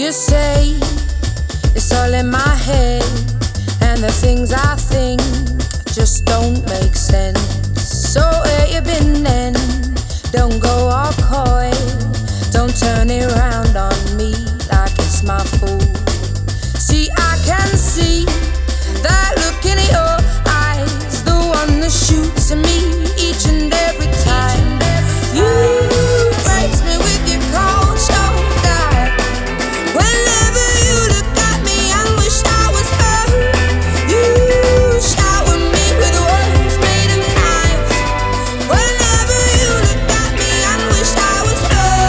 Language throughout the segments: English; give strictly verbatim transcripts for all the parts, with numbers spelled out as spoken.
You say it's all in my head, and the things I think just don't make sense. So where you been then? Don't go all coy, don't turn it round on me like it's my fault. See, I can see that look in your eyes, the one that shoots at me each and every time. You breaks me with your cold shoulder. Whenever you look at me, I wish I was her. You shower me with words made of knives. Whenever you look at me, I wish I was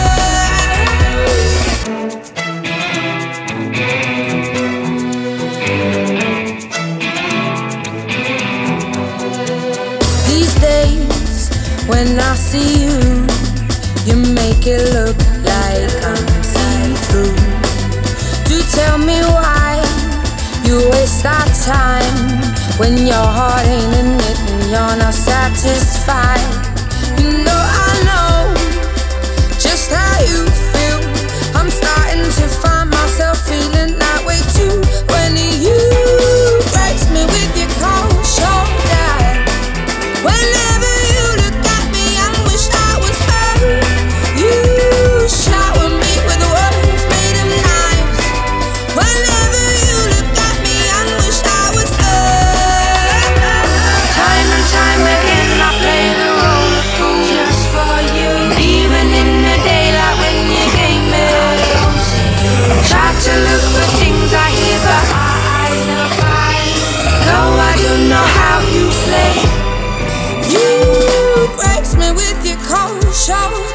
her. These days, when I see you, you make it look like I'm see-through. Do tell me why you waste our time when your heart ain't in it and you're not satisfied. You know I know just how you feel. I'm starting to find myself feeling that way too. When you breaks me with your cold shoulder. Whenever you look at me, I wish I was her. You shower me with words made of knives. Whenever you look at me, I wish I was her. Time and time again, I play the role of fool just for you. Even in the daylight when you gave me, try to look for things I hear, but my eyes never find. No, I don't know how you play. You breaks me with your cold shoulder.